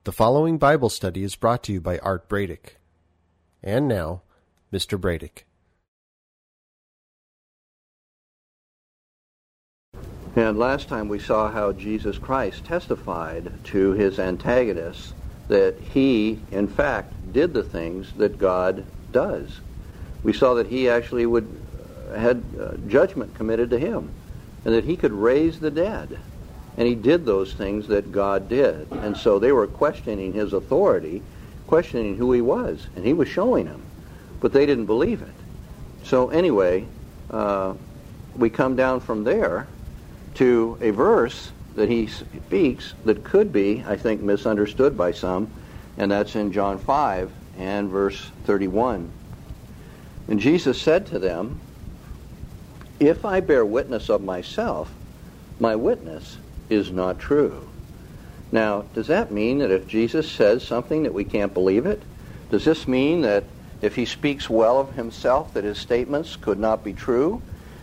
The following Bible study is brought to you by Art Bradick. And now, Mr. Bradick. And last time we saw how Jesus Christ testified to his antagonists that he, in fact, did the things that God does. We saw that he actually had judgment committed to him, and that he could raise the dead. And he did those things that God did. And so they were questioning his authority, questioning who he was, and he was showing them. But they didn't believe it. So anyway, we come down from there to a verse that he speaks that could be, I think, misunderstood by some, and that's in John 5 and verse 31. And Jesus said to them, "If I bear witness of myself, my witness is not true." Now, does that mean that if Jesus says something that we can't believe it? Does this mean that if he speaks well of himself that his statements could not be true?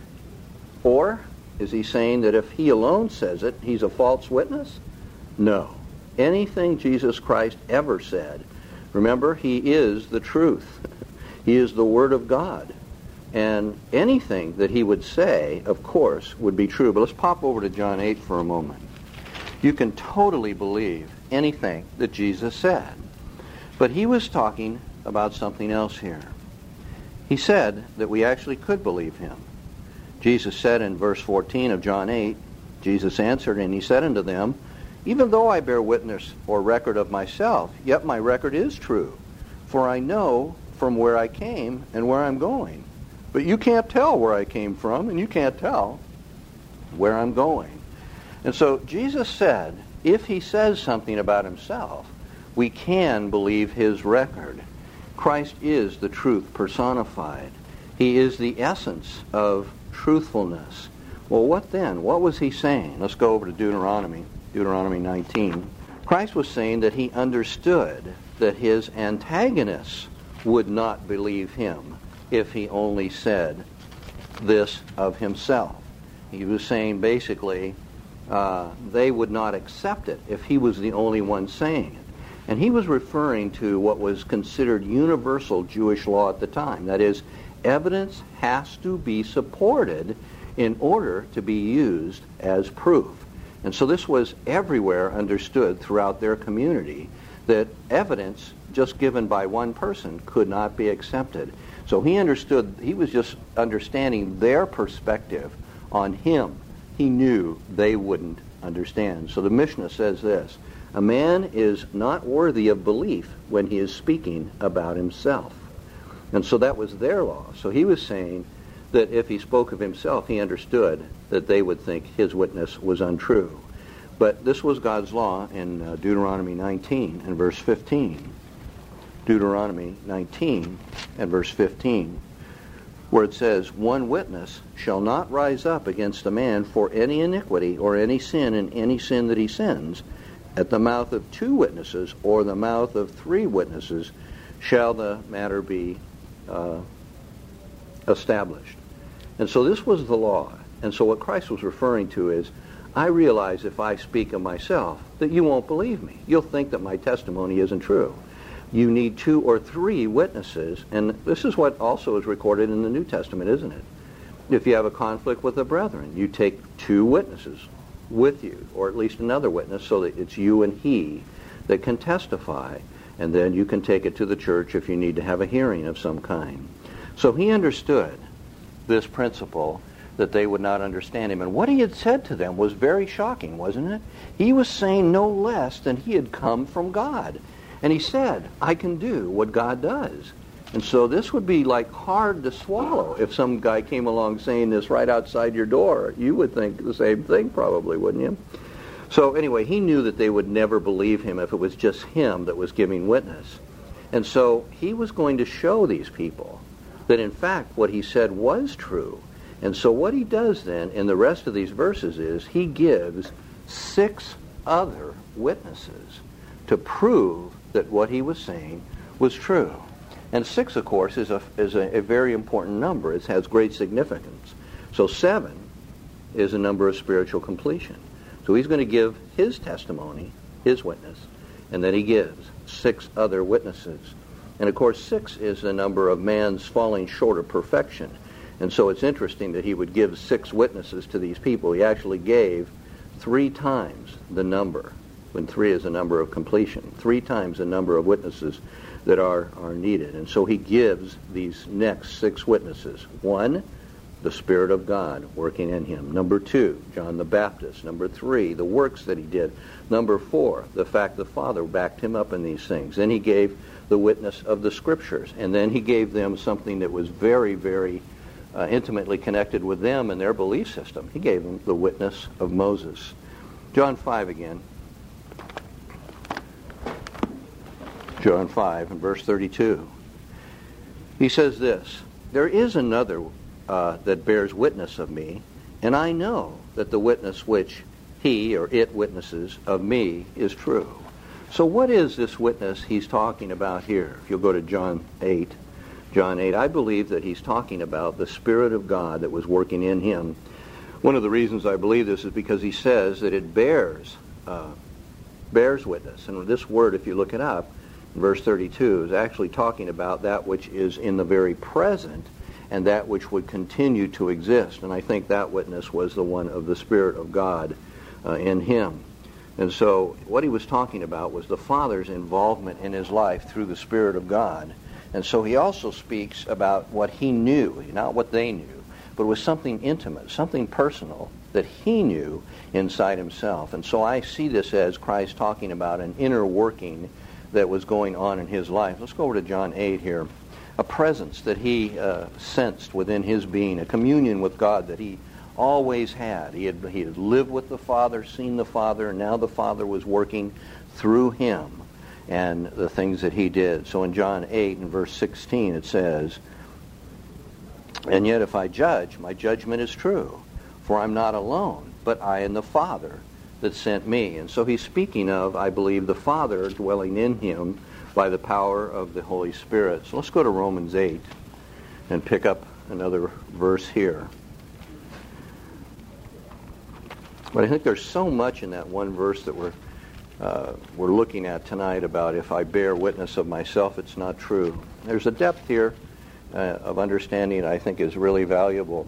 Or is he saying that if he alone says it, he's a false witness? No. Anything Jesus Christ ever said, remember, he is the truth. He is the Word of God. And anything that he would say, of course, would be true. But let's pop over to John 8 for a moment. You can totally believe anything that Jesus said. But he was talking about something else here. He said that we actually could believe him. Jesus said in verse 14 of John 8, Jesus answered, and he said unto them, "Even though I bear witness or record of myself, yet my record is true. For I know from where I came and where I'm going. But you can't tell where I came from, and you can't tell where I'm going." And so Jesus said, if he says something about himself, we can believe his record. Christ is the truth personified. He is the essence of truthfulness. Well, what then? What was he saying? Let's go over to Deuteronomy 19. Christ was saying that he understood that his antagonists would not believe him if he only said this of himself. He was saying basically they would not accept it if he was the only one saying it. And he was referring to what was considered universal Jewish law at the time. That is, evidence has to be supported in order to be used as proof. And so this was everywhere understood throughout their community, that evidence just given by one person could not be accepted. So he understood, he was just understanding their perspective on him. He knew they wouldn't understand. So the Mishnah says this: a man is not worthy of belief when he is speaking about himself. And so that was their law. So he was saying that if he spoke of himself, he understood that they would think his witness was untrue. But this was God's law in Deuteronomy 19 and verse 15. Deuteronomy 19 and verse 15, where it says, "One witness shall not rise up against a man for any iniquity or any sin in any sin that he sins. At the mouth of 2 witnesses or the mouth of 3 witnesses shall the matter be established." And so this was the law. And so what Christ was referring to is, I realize if I speak of myself that you won't believe me. You'll think that my testimony isn't true. You need 2 or 3 witnesses, and this is what also is recorded in the New Testament, isn't it? If you have a conflict with the brethren, you take 2 witnesses with you, or at least another witness, so that it's you and he that can testify, and then you can take it to the church if you need to have a hearing of some kind. So he understood this principle that they would not understand him. And what he had said to them was very shocking, wasn't it? He was saying no less than he had come from God. And he said, I can do what God does. And so this would be like hard to swallow if some guy came along saying this right outside your door. You would think the same thing probably, wouldn't you? So anyway, he knew that they would never believe him if it was just him that was giving witness. And so he was going to show these people that in fact what he said was true. And so what he does then in the rest of these verses is he gives 6 other witnesses to prove that what he was saying was true. And 6, of course, is a very important number. It has great significance. So 7 is a number of spiritual completion. So he's going to give his testimony, his witness, And then he gives 6 other witnesses. And of course, 6 is the number of man's falling short of perfection. And so it's interesting that he would give 6 witnesses to these people. He actually gave 3 times the number, when 3 is the number of completion, 3 times the number of witnesses that are needed. And so he gives these next 6 witnesses. 1, the Spirit of God working in him. Number 2, John the Baptist. Number 3, the works that he did. Number 4, the fact the Father backed him up in these things. Then he gave the witness of the Scriptures. And then he gave them something that was very, very intimately connected with them and their belief system. He gave them the witness of Moses. John 5 again. John 5 and verse 32. He says this, "There is another that bears witness of me, and I know that the witness which he or it witnesses of me is true." So what is this witness he's talking about here? If you'll go to John 8, I believe that he's talking about the Spirit of God that was working in him. One of the reasons I believe this is because he says that it bears witness. And this word, if you look it up, in verse 32, is actually talking about that which is in the very present and that which would continue to exist. And I think that witness was the one of the Spirit of God in him. And so what he was talking about was the Father's involvement in his life through the Spirit of God. And so he also speaks about what he knew, not what they knew, but it was something intimate, something personal that he knew inside himself. And so I see this as Christ talking about an inner working that was going on in his life. Let's go over to John 8 here. A presence that he sensed within his being, a communion with God that he always had. He had lived with the Father, seen the Father, and now the Father was working through him and the things that he did. So in John 8 and verse 16 it says, "And yet if I judge, my judgment is true, for I'm not alone, but I and the Father that sent me." And so he's speaking of, I believe, the Father dwelling in him by the power of the Holy Spirit. So let's go to Romans 8 and pick up another verse here. But I think there's so much in that one verse that we're looking at tonight about if I bear witness of myself, it's not true. There's a depth here of understanding that I think is really valuable.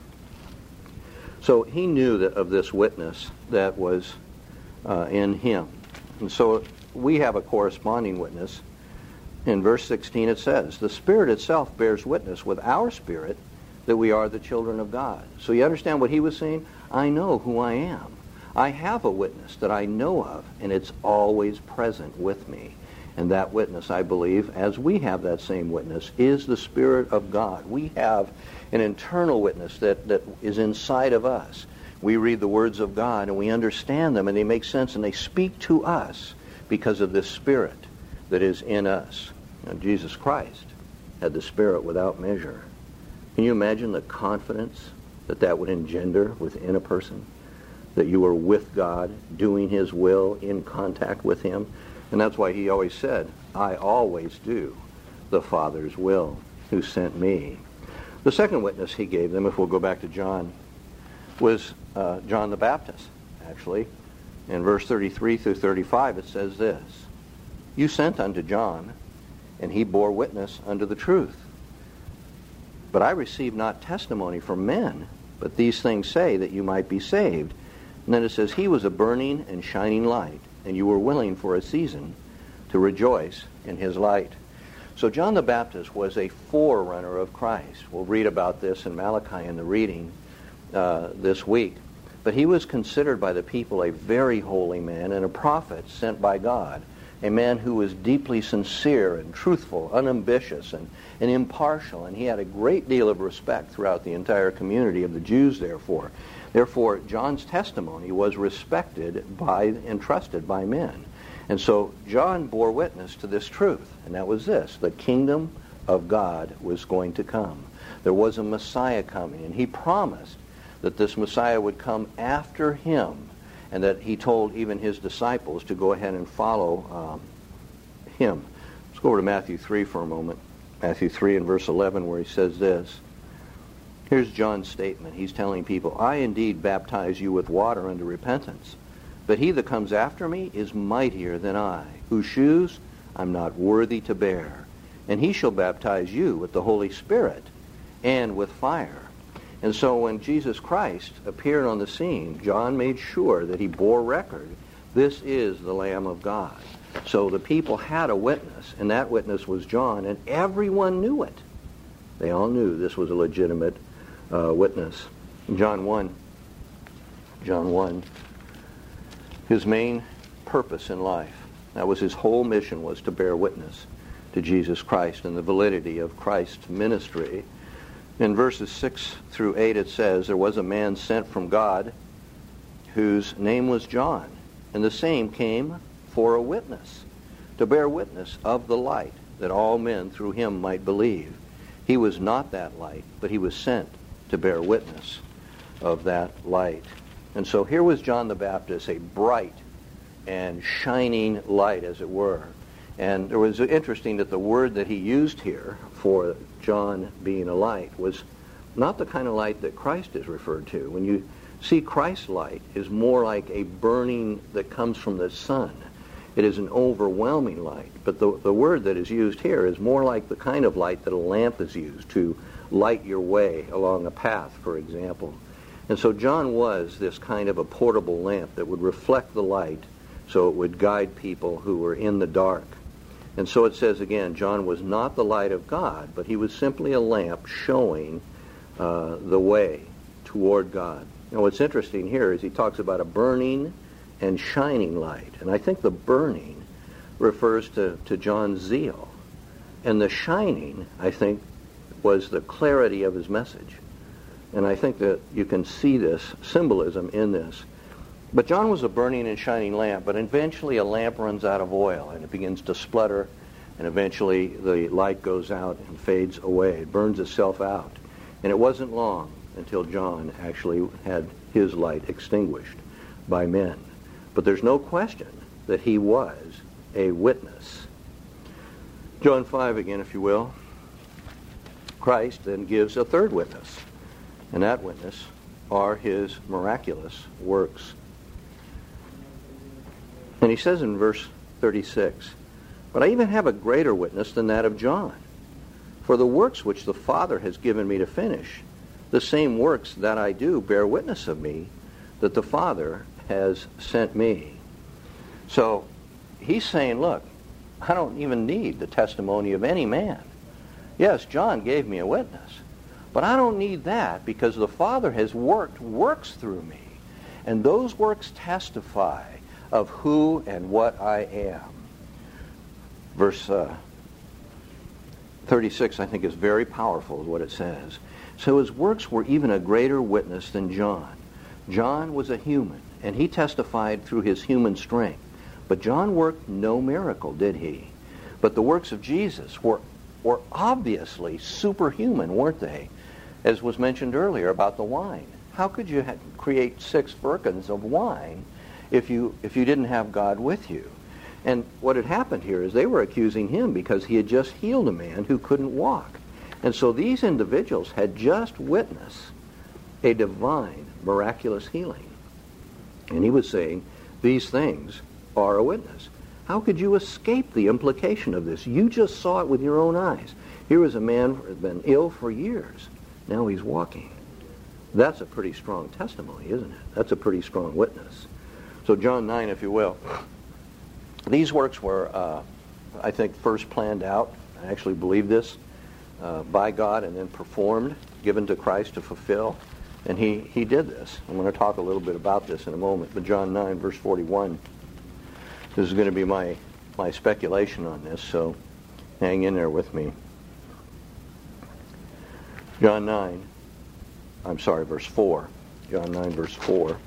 So he knew that of this witness that was in him. And so we have a corresponding witness. In verse 16 it says, "The Spirit itself bears witness with our spirit that we are the children of God." So you understand what he was saying? I know who I am. I have a witness that I know of, and it's always present with me. And that witness, I believe, as we have that same witness, is the Spirit of God. We have an internal witness that is inside of us. We read the words of God, and we understand them, and they make sense, and they speak to us because of this Spirit that is in us. Now, Jesus Christ had the Spirit without measure. Can you imagine the confidence that would engender within a person? That you were with God, doing his will, in contact with him. And that's why he always said, "I always do the Father's will who sent me." The second witness he gave them, if we'll go back to John, was John the Baptist, actually. In verse 33 through 35 it says this, "You sent unto John, and he bore witness unto the truth. But I received not testimony from men, but these things say that you might be saved." And then it says, "He was a burning and shining light, and you were willing for a season to rejoice in his light." So John the Baptist was a forerunner of Christ. We'll read about this in Malachi in the reading this week. But he was considered by the people a very holy man and a prophet sent by God, a man who was deeply sincere and truthful, unambitious and impartial, and he had a great deal of respect throughout the entire community of the Jews, therefore. Therefore, John's testimony was respected by and trusted by men. And so John bore witness to this truth, and that was this: the kingdom of God was going to come. There was a Messiah coming, and he promised that this Messiah would come after him, and that he told even his disciples to go ahead and follow him. Let's go over to Matthew 3 for a moment. Matthew 3 and verse 11, where he says this. Here's John's statement. He's telling people, "I indeed baptize you with water unto repentance, But he that comes after me is mightier than I, whose shoes I'm not worthy to bear. And he shall baptize you with the Holy Spirit and with fire. And so when Jesus Christ appeared on the scene, John made sure that he bore record. This is the Lamb of God. So the people had a witness, and that witness was John, and everyone knew it. They all knew this was a legitimate witness. John 1, his main purpose in life, that was his whole mission, was to bear witness to Jesus Christ and the validity of Christ's ministry. In verses 6 through 8 it says, there was a man sent from God whose name was John, and the same came for a witness, to bear witness of the light, that all men through him might believe. He was not that light, but he was sent to bear witness of that light. And so here was John the Baptist, a bright and shining light, as it were. And it was interesting that the word that he used here for John being a light was not the kind of light that Christ is referred to. When you see Christ's light, is more like a burning that comes from the sun. It is an overwhelming light. But the word that is used here is more like the kind of light that a lamp is used to light your way along a path, for example. And so John was this kind of a portable lamp that would reflect the light so it would guide people who were in the dark. And so it says again, John was not the light of God, but he was simply a lamp showing the way toward God. Now what's interesting here is he talks about a burning and shining light. And I think the burning refers to John's zeal. And the shining, I think, was the clarity of his message. And I think that you can see this symbolism in this. But John was a burning and shining lamp, but eventually a lamp runs out of oil and it begins to splutter, and eventually the light goes out and fades away. It burns itself out. And it wasn't long until John actually had his light extinguished by men. But there's no question that he was a witness. John 5 again, if you will. Christ then gives a third witness, and that witness are his miraculous works. And he says in verse 36, "But I even have a greater witness than that of John. For the works which the Father has given me to finish, the same works that I do bear witness of me, that the Father has sent me." So he's saying, look, I don't even need the testimony of any man. Yes, John gave me a witness, but I don't need that because the Father has worked works through me. And those works testify of who and what I am. Verse 36, I think, is very powerful, is what it says. So his works were even a greater witness than John. John was a human, and he testified through his human strength. But John worked no miracle, did he? But the works of Jesus were obviously superhuman, weren't they? As was mentioned earlier about the wine. How could you create 6 firkins of wine if you didn't have God with you? And what had happened here is they were accusing him because he had just healed a man who couldn't walk. And so these individuals had just witnessed a divine, miraculous healing. And he was saying, these things are a witness. How could you escape the implication of this? You just saw it with your own eyes. Here was a man who had been ill for years. Now he's walking. That's a pretty strong testimony, isn't it? That's a pretty strong witness. So John 9, if you will. These works were, I think, first planned out. I actually believe this, by God, and then performed, given to Christ to fulfill. And he did this. I'm going to talk a little bit about this in a moment. But John 9, verse 41. This is going to be my speculation on this, so hang in there with me. Verse 4. John 9, verse 4.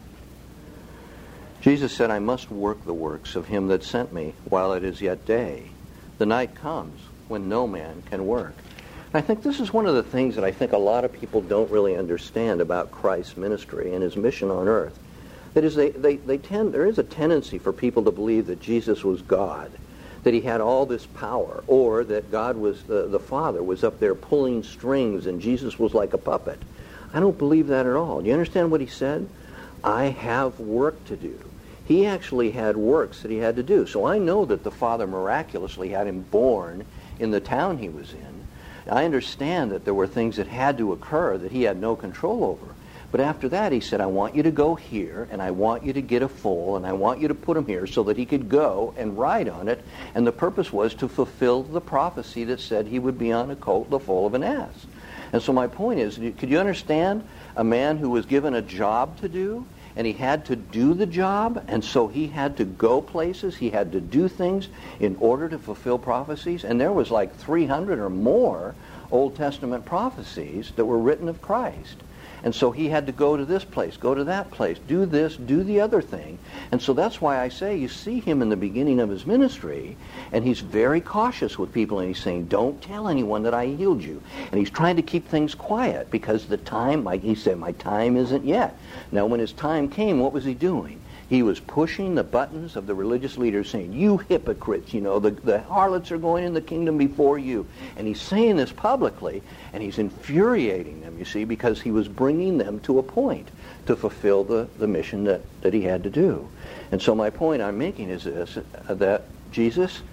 Jesus said, "I must work the works of him that sent me while it is yet day. The night comes when no man can work." I think this is one of the things that I think a lot of people don't really understand about Christ's ministry and his mission on earth. That is, there is a tendency for people to believe that Jesus was God, that he had all this power, or that God was, the Father was up there pulling strings and Jesus was like a puppet. I don't believe that at all. Do you understand what he said? I have work to do. he actually had works that he had to do. So I know that the Father miraculously had him born in the town he was in. I understand that there were things that had to occur that he had no control over. But after that, he said, I want you to go here, and I want you to get a foal, and I want you to put him here so that he could go and ride on it. And the purpose was to fulfill the prophecy that said he would be on a colt, the foal of an ass. And so my point is, could you understand a man who was given a job to do, and he had to do the job, and so he had to go places, he had to do things in order to fulfill prophecies? And there was like 300 or more Old Testament prophecies that were written of Christ. And so he had to go to this place, go to that place, do this, do the other thing. And so that's why I say you see him in the beginning of his ministry, and he's very cautious with people, and he's saying, don't tell anyone that I healed you. And he's trying to keep things quiet because the time, like he said, my time isn't yet. Now when his time came, what was he doing? He was pushing the buttons of the religious leaders, saying, you hypocrites, the harlots are going in the kingdom before you. And he's saying this publicly, and he's infuriating them, you see, because he was bringing them to a point to fulfill the mission that he had to do. And so my point I'm making is this, that Jesus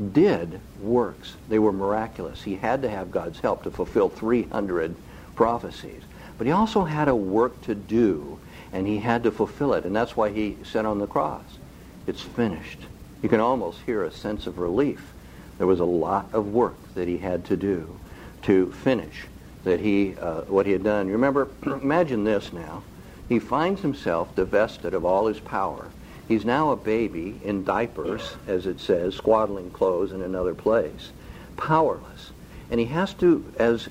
did works. They were miraculous. He had to have God's help to fulfill 300 prophecies. But he also had a work to do, and he had to fulfill it. And that's why he said on the cross, it's finished. You can almost hear a sense of relief. There was a lot of work that he had to do to finish that what he had done. You remember, imagine this now. He finds himself divested of all his power. He's now a baby in diapers, as it says, swaddling clothes in another place, powerless. And he has to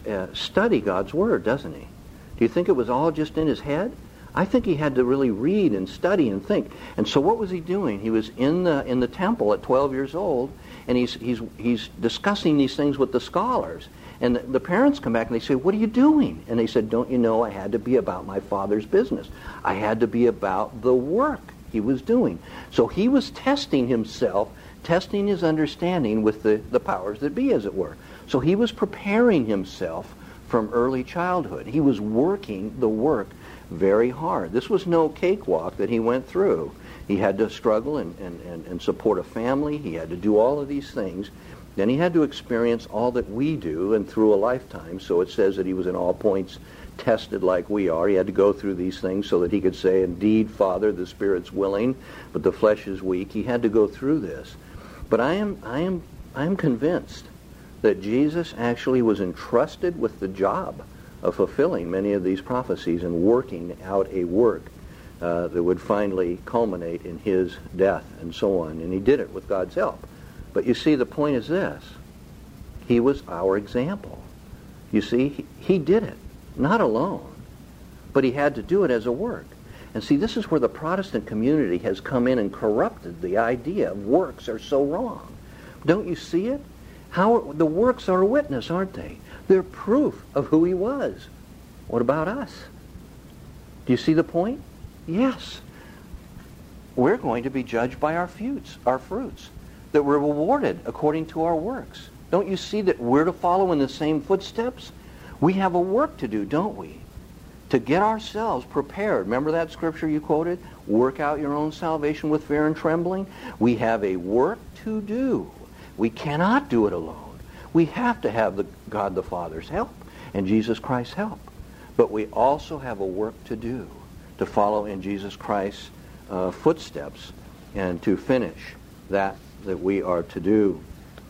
study God's Word, doesn't he? Do you think it was all just in his head? I think he had to really read and study and think. And so what was he doing? He was in the temple at 12 years old, and he's discussing these things with the scholars. And the parents come back and they say, what are you doing? And they said, don't you know I had to be about my Father's business. I had to be about the work he was doing. So he was testing himself, testing his understanding with the powers that be, as it were. So he was preparing himself from early childhood. He was working the work very hard. This was no cakewalk that he went through. He had to struggle and support a family. He had to do all of these things. Then he had to experience all that we do and through a lifetime. So it says that he was in all points tested like we are. He had to go through these things so that he could say, indeed, Father, the Spirit's willing, but the flesh is weak. He had to go through this. But I am convinced that Jesus actually was entrusted with the job of fulfilling many of these prophecies and working out a work that would finally culminate in his death and so on. And he did it with God's help. But you see, the point is this. He was our example. You see, he did it, not alone, but he had to do it as a work. And see, this is where the Protestant community has come in and corrupted the idea of works are so wrong. Don't you see it? How the works are a witness, aren't they? They're proof of who he was. What about us? Do you see the point? Yes. We're going to be judged by our fruits, that we're rewarded according to our works. Don't you see that we're to follow in the same footsteps? We have a work to do, don't we? To get ourselves prepared. Remember that scripture you quoted? Work out your own salvation with fear and trembling. We have a work to do. We cannot do it alone. We have to have God the Father's help and Jesus Christ's help. But we also have a work to do, to follow in Jesus Christ's footsteps and to finish that we are to do.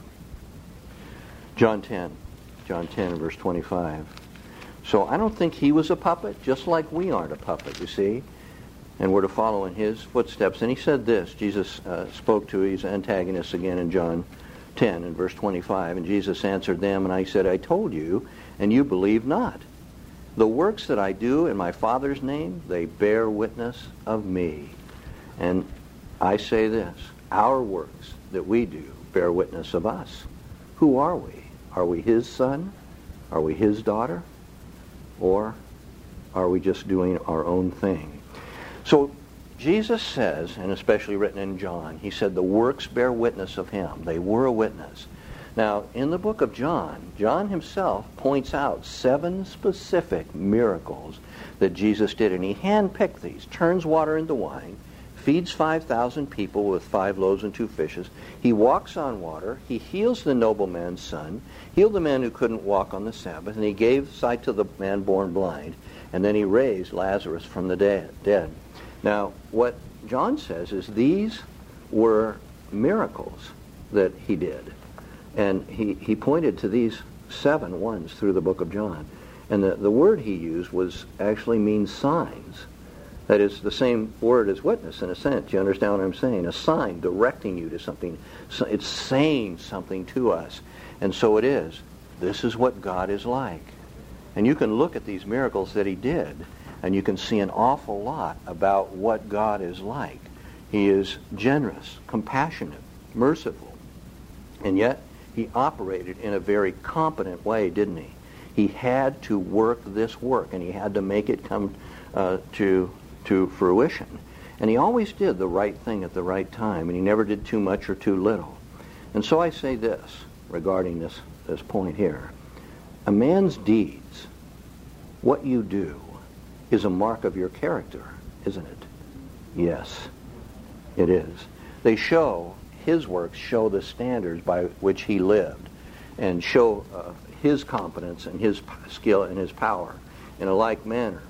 John 10 verse 25. So I don't think he was a puppet, just like we aren't a puppet, you see. And we're to follow in his footsteps. And he said this, Jesus spoke to his antagonists again in John 10 and verse 25. And Jesus answered them, and I said, I told you, and you believe not. The works that I do in my Father's name, they bear witness of me. And I say this, our works that we do bear witness of us. Who are we? Are we his son? Are we his daughter? Or are we just doing our own thing? So Jesus says, and especially written in John, he said the works bear witness of him. They were a witness. Now, in the book of John, John himself points out 7 specific miracles that Jesus did, and he handpicked these. Turns water into wine, feeds 5,000 people with 5 loaves and 2 fishes. He walks on water. He heals the nobleman's son, healed the man who couldn't walk on the Sabbath, and he gave sight to the man born blind. And then he raised Lazarus from the dead. Now, what John says is these were miracles that he did. And he pointed to these 7 ones through the book of John. And the word he used actually means signs. That is the same word as witness in a sense. You understand what I'm saying? A sign directing you to something. So it's saying something to us. And so it is. This is what God is like. And you can look at these miracles that he did, and you can see an awful lot about what God is like. He is generous, compassionate, merciful. And yet, he operated in a very competent way, didn't he? He had to work this work, and he had to make it come to fruition. And he always did the right thing at the right time, and he never did too much or too little. And so I say this regarding this point here. A man's deeds, what you do, is a mark of your character, isn't it? Yes, it is. They show, his works show the standards by which he lived, and show his competence and his skill and his power. In a like manner,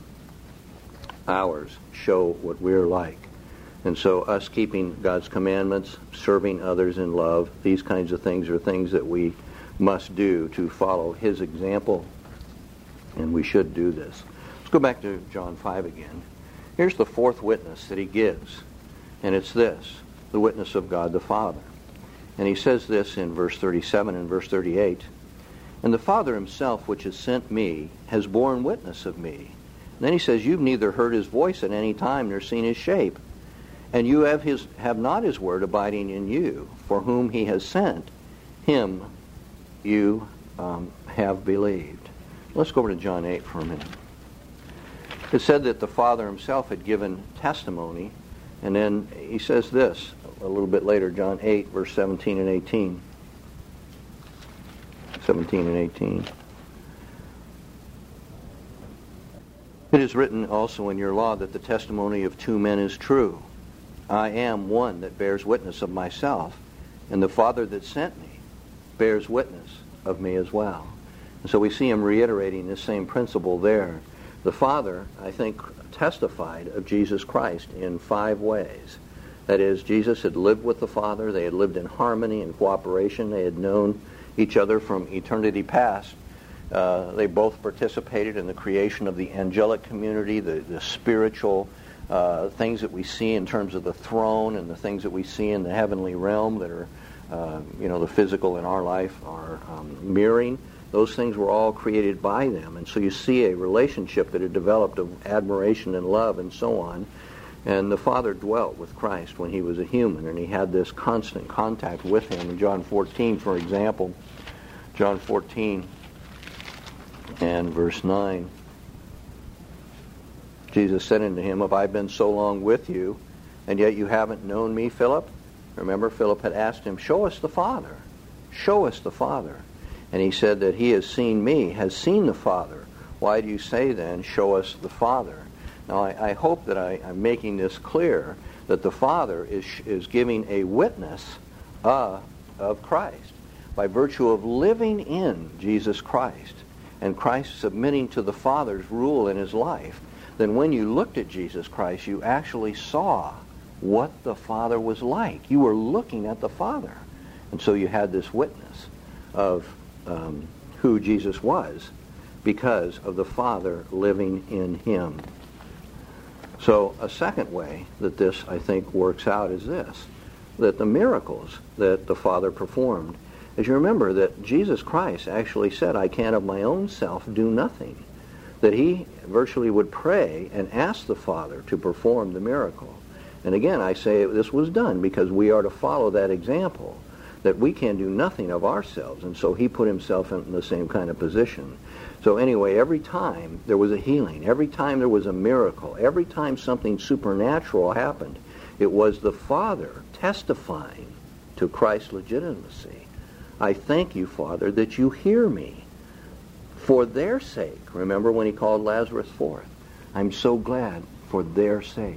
ours show what we're like. And so us keeping God's commandments, serving others in love, these kinds of things are things that we must do to follow his example, and we should do this. Let's go back to John 5 again. Here's the 4th witness that he gives, and it's this, the witness of God the Father. And he says this in verse 37 and verse 38, "And the Father himself which has sent me has borne witness of me." And then he says, "You've neither heard his voice at any time nor seen his shape. And you have not his word abiding in you, for whom he has sent, him you have believed." Let's go over to John 8 for a minute. It said that the Father himself had given testimony, and then he says this a little bit later, John 8, verse 17 and 18. 17 and 18. "It is written also in your law that the testimony of 2 men is true. I am one that bears witness of myself, and the Father that sent me bears witness of me as well." And so we see him reiterating this same principle there. The Father, I think, testified of Jesus Christ in 5 ways. That is, Jesus had lived with the Father. They had lived in harmony and cooperation. They had known each other from eternity past. They both participated in the creation of the angelic community, the spiritual things that we see in terms of the throne and the things that we see in the heavenly realm that are, the physical in our life are mirroring. Those things were all created by them. And so you see a relationship that had developed of admiration and love and so on. And the Father dwelt with Christ when he was a human, and he had this constant contact with him. In John 14, for example, John 14 and verse 9, Jesus said unto him, "Have I been so long with you, and yet you haven't known me, Philip?" Remember, Philip had asked him, "Show us the Father. Show us the Father." And he said that he has seen me, has seen the Father. Why do you say then, "Show us the Father"? Now, I hope that I'm making this clear, that the Father is giving a witness of Christ by virtue of living in Jesus Christ and Christ submitting to the Father's rule in his life. Then when you looked at Jesus Christ, you actually saw what the Father was like. You were looking at the Father. And so you had this witness of who Jesus was because of the Father living in him. So a second way that this, I think, works out is this, that the miracles that the Father performed, as you remember that Jesus Christ actually said, "I can of my own self do nothing," that he virtually would pray and ask the Father to perform the miracle. And again, I say this was done because we are to follow that example, that we can do nothing of ourselves, and so he put himself in the same kind of position. So anyway, every time there was a healing, every time there was a miracle, every time something supernatural happened, it was the Father testifying to Christ's legitimacy. "I thank you, Father, that you hear me for their sake." Remember when he called Lazarus forth? I'm so glad for their sake.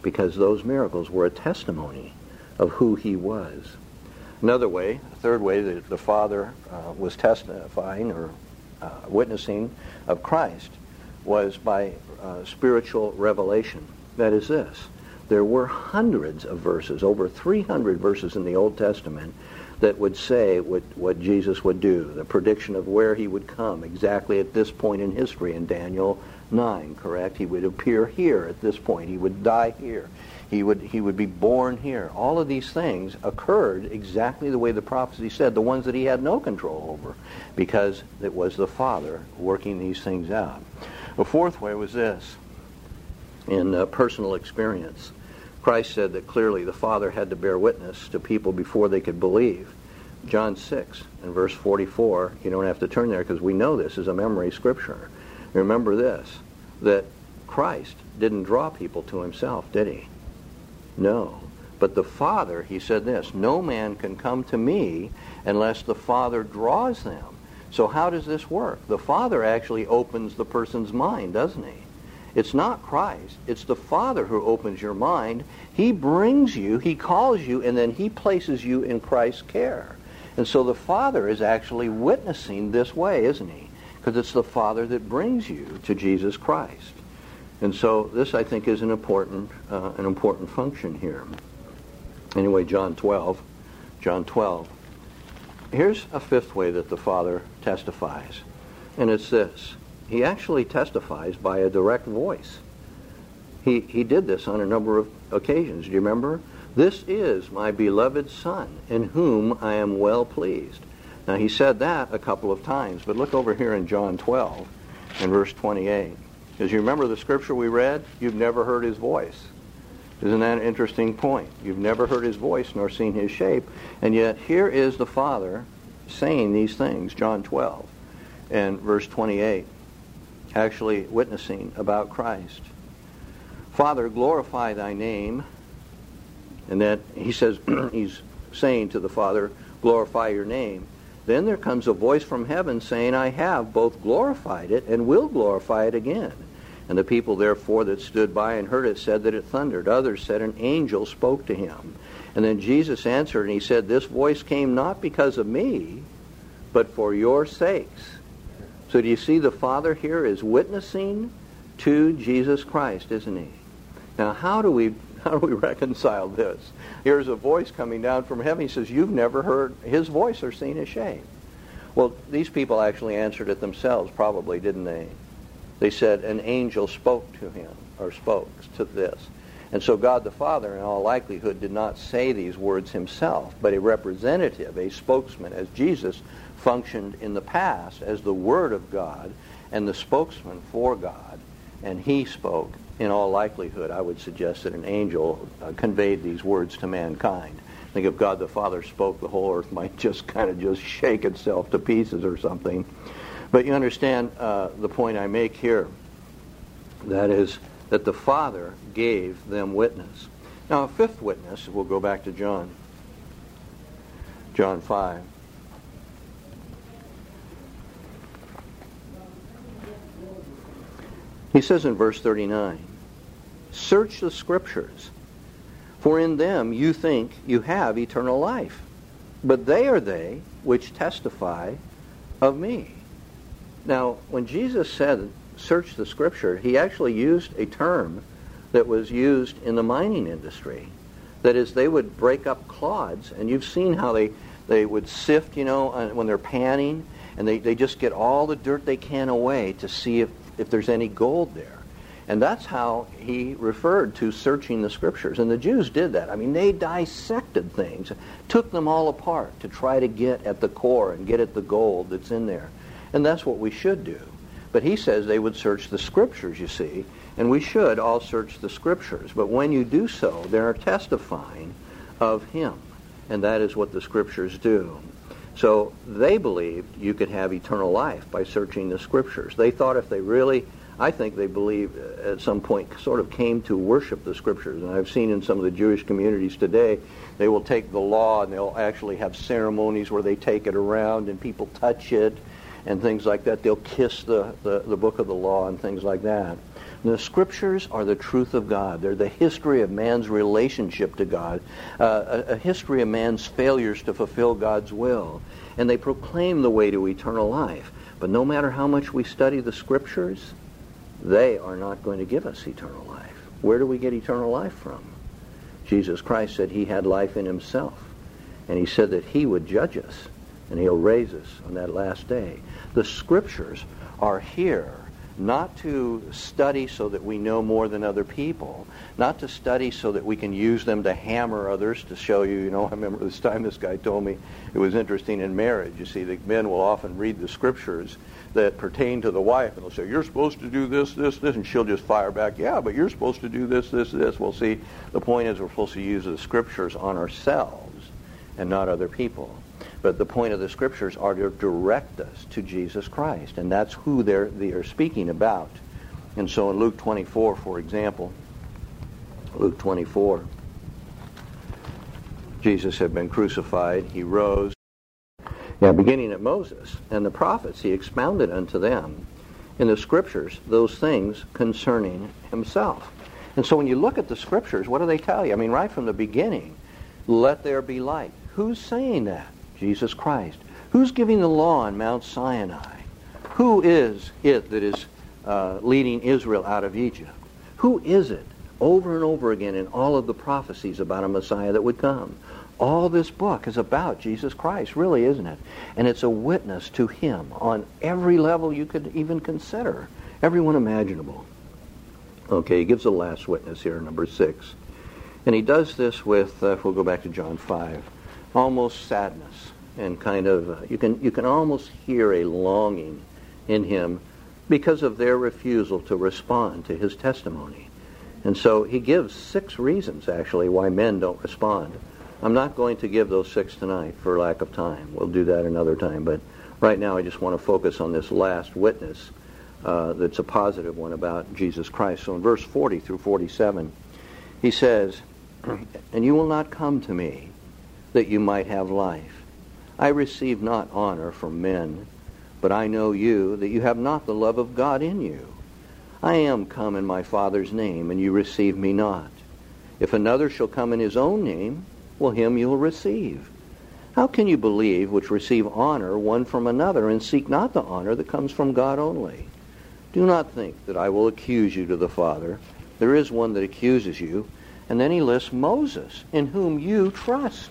because those miracles were a testimony of who he was. Another way, a third way that the Father was testifying or witnessing of Christ was by spiritual revelation. That is this. There were hundreds of verses, over 300 verses in the Old Testament, that would say what Jesus would do, the prediction of where he would come exactly at this point in history in Daniel 9, correct? He would appear here at this point. He would die here. He would be born here. All of these things occurred exactly the way the prophecy said, the ones that he had no control over, because it was the Father working these things out. The fourth way was this, in personal experience. Christ said that clearly the Father had to bear witness to people before they could believe. John 6 and verse 44, you don't have to turn there because we know this is a memory scripture. Remember this, that Christ didn't draw people to himself, did he? No. But the Father, he said this, no man can come to me unless the Father draws them. So how does this work? The Father actually opens the person's mind, doesn't he? It's not Christ. It's the Father who opens your mind. He brings you, he calls you, and then he places you in Christ's care. And so the Father is actually witnessing this way, isn't he? Because it's the Father that brings you to Jesus Christ. And so this, I think, is an important function here. Anyway, John 12. Here's a fifth way that the Father testifies, and it's this. He actually testifies by a direct voice. He did this on a number of occasions. Do you remember? This is my beloved Son, in whom I am well pleased. Now, he said that a couple of times, but look over here in John 12 and verse 28. Because you remember the scripture we read? You've never heard his voice. Isn't that an interesting point? You've never heard his voice nor seen his shape. And yet here is the Father saying these things, John 12 and verse 28, actually witnessing about Christ. Father, glorify thy name. And that he says, he's saying to the Father, glorify your name. Then there comes a voice from heaven saying, I have both glorified it and will glorify it again. And the people therefore that stood by and heard it said that it thundered. Others said an angel spoke to him. And then Jesus answered and he said, this voice came not because of me, but for your sakes. So do you see the Father here is witnessing to Jesus Christ, isn't he? Now how do we reconcile this? Here's a voice coming down from heaven. He says, you've never heard his voice or seen his shape. Well, these people actually answered it themselves, probably, didn't they? They said an angel spoke to him, or spoke to this. And so God the Father, in all likelihood, did not say these words himself, but a representative, a spokesman, as Jesus functioned in the past as the Word of God and the spokesman for God, and he spoke. In all likelihood, I would suggest that an angel conveyed these words to mankind. I think if God the Father spoke, the whole earth might just kind of just shake itself to pieces or something. But you understand the point I make here. That is that the Father gave them witness. Now, a fifth witness, we'll go back to John 5. He says in verse 39, search the Scriptures, for in them you think you have eternal life, but they are they which testify of me. Now, when Jesus said, search the Scripture, he actually used a term that was used in the mining industry. That is, they would break up clods, and you've seen how they would sift, when they're panning, and they just get all the dirt they can away to see if there's any gold there. And that's how he referred to searching the Scriptures. And the Jews did that. I mean, they dissected things, took them all apart to try to get at the core and get at the gold that's in there. And that's what we should do. But he says they would search the Scriptures, you see, and we should all search the Scriptures. But when you do so, they are testifying of him. And that is what the Scriptures do. So they believed you could have eternal life by searching the Scriptures. They thought if they really, I think they believed at some point sort of came to worship the Scriptures. And I've seen in some of the Jewish communities today, they will take the law and they'll actually have ceremonies where they take it around and people touch it and things like that. They'll kiss the book of the law and things like that. The Scriptures are the truth of God. They're the history of man's relationship to God, a history of man's failures to fulfill God's will. And they proclaim the way to eternal life. But no matter how much we study the Scriptures, they are not going to give us eternal life. Where do we get eternal life from? Jesus Christ said he had life in himself. And he said that he would judge us, and he'll raise us on that last day. The Scriptures are here not to study so that we know more than other people, not to study so that we can use them to hammer others, to show you, I remember this time this guy told me it was interesting in marriage. You see, the men will often read the Scriptures that pertain to the wife, and they'll say, you're supposed to do this, this, this, and she'll just fire back, yeah, but you're supposed to do this, this, this. Well, see, the point is we're supposed to use the Scriptures on ourselves and not other people. But the point of the Scriptures are to direct us to Jesus Christ, and that's who they are speaking about. And so in Luke 24, for example, Luke 24, Jesus had been crucified, he rose. Beginning at Moses and the prophets, he expounded unto them in the Scriptures those things concerning himself. And so when you look at the Scriptures, what do they tell you? Right from the beginning, let there be light. Who's saying that? Jesus Christ. Who's giving the law on Mount Sinai? Who is it that is leading Israel out of Egypt? Who is it? Over and over again in all of the prophecies about a Messiah that would come. All this book is about Jesus Christ, really, isn't it? And it's a witness to him on every level you could even consider, everyone imaginable. Okay, he gives the last witness here, number 6. And he does this with, if we'll go back to John 5, almost sadness, and kind of, you can almost hear a longing in him because of their refusal to respond to his testimony. And so he gives 6 reasons, actually, why men don't respond. I'm not going to give those 6 tonight for lack of time. We'll do that another time. But right now I just want to focus on this last witness that's a positive one about Jesus Christ. So in verse 40 through 47, he says, and you will not come to me that you might have life. I receive not honor from men, but I know you, that you have not the love of God in you. I am come in my Father's name, and you receive me not. If another shall come in his own name, well, him you will receive. How can you believe which receive honor one from another, and seek not the honor that comes from God only? Do not think that I will accuse you to the Father. There is one that accuses you. And then he lists Moses, in whom you trust.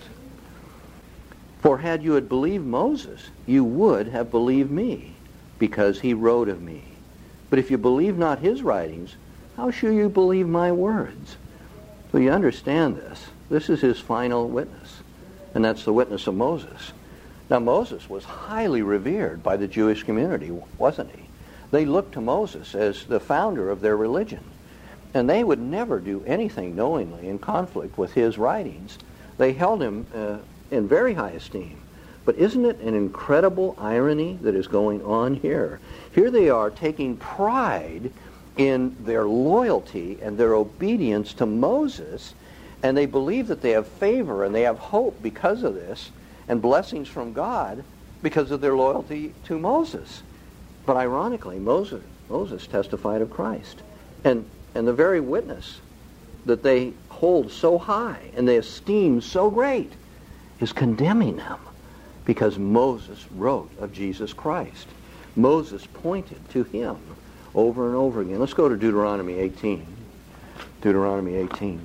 For had you had believed Moses, you would have believed me, because he wrote of me. But if you believe not his writings, how shall you believe my words? So you understand this. This is his final witness, and that's the witness of Moses. Now Moses was highly revered by the Jewish community, wasn't he? They looked to Moses as the founder of their religion, and they would never do anything knowingly in conflict with his writings. They held him in very high esteem. But isn't it an incredible irony that is going on here? Here they are taking pride in their loyalty and their obedience to Moses, and they believe that they have favor and they have hope because of this, and blessings from God because of their loyalty to Moses. But ironically, Moses testified of Christ. And the very witness that they hold so high and they esteem so great is condemning them because Moses wrote of Jesus Christ. Moses pointed to him over and over again. Let's go to Deuteronomy 18. Deuteronomy 18.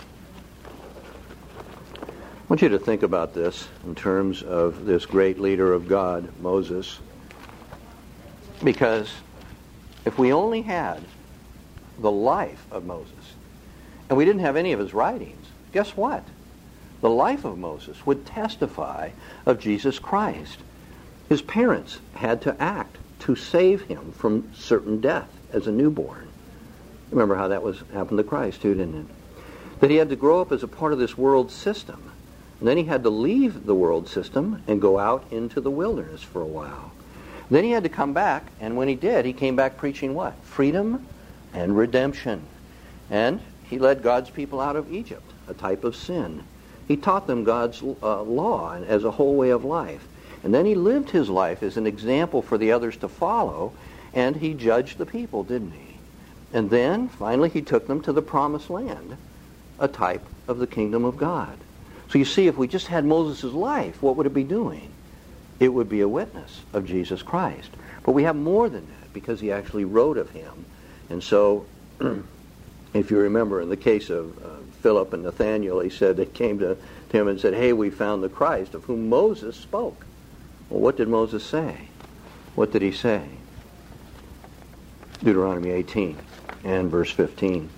I want you to think about this in terms of this great leader of God, Moses. Because if we only had the life of Moses, and we didn't have any of his writings, guess what? The life of Moses would testify of Jesus Christ. His parents had to act to save him from certain death as a newborn. Remember how that happened to Christ too, didn't it? That he had to grow up as a part of this world system. And then he had to leave the world system and go out into the wilderness for a while. Then he had to come back, and when he did, he came back preaching what? Freedom and redemption. And he led God's people out of Egypt, a type of sin. He taught them God's law as a whole way of life. And then he lived his life as an example for the others to follow, and he judged the people, didn't he? And then, finally, he took them to the promised land, a type of the kingdom of God. So you see, if we just had Moses' life, what would it be doing? It would be a witness of Jesus Christ. But we have more than that, because he actually wrote of him. And so, if you remember, in the case of Philip and Nathanael, he said they came to him and said, "Hey, we found the Christ of whom Moses spoke." Well, what did Moses say? What did he say? Deuteronomy 18 and verse 15.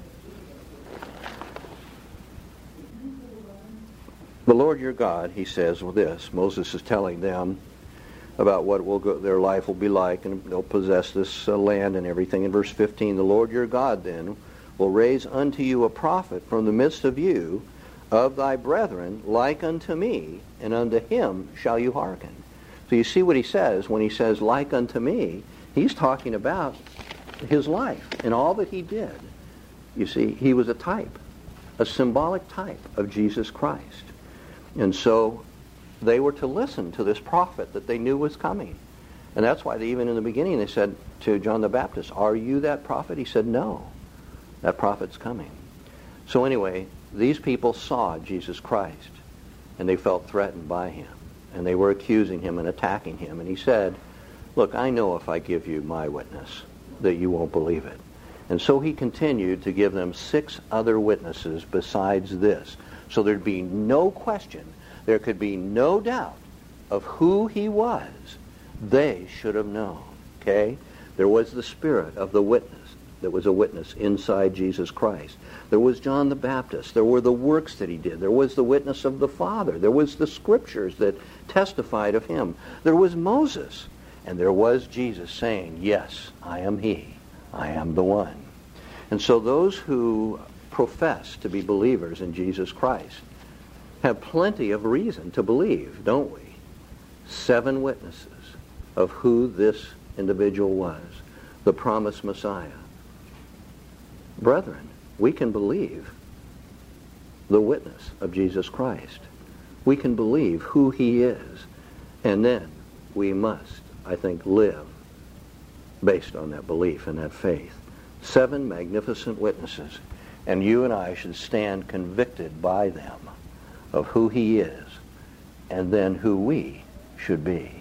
The Lord your God, he says with this, Moses is telling them about what their life will be like, and they'll possess this land and everything. In verse 15, the Lord your God then will raise unto you a prophet from the midst of you, of thy brethren, like unto me, and unto him shall you hearken. So you see what he says when he says, like unto me, he's talking about his life and all that he did. You see, he was a type, a symbolic type of Jesus Christ. And so they were to listen to this prophet that they knew was coming. And that's why even in the beginning they said to John the Baptist, "Are you that prophet?" He said, "No, that prophet's coming." So anyway, these people saw Jesus Christ, and they felt threatened by him. And they were accusing him and attacking him. And he said, "Look, I know if I give you my witness that you won't believe it." And so he continued to give them 6 other witnesses besides this. So there'd be no question, there could be no doubt of who he was. They should have known. Okay? There was the spirit of the witness that was a witness inside Jesus Christ. There was John the Baptist. There were the works that he did. There was the witness of the Father. There was the scriptures that testified of him. There was Moses. And there was Jesus saying, "Yes, I am he. I am the one." And so those who profess to be believers in Jesus Christ have plenty of reason to believe, don't we? 7 witnesses of who this individual was, the promised Messiah. Brethren, we can believe the witness of Jesus Christ. We can believe who he is. And then we must, I think, live based on that belief and that faith. 7 magnificent witnesses. And you and I should stand convicted by them of who he is and then who we should be.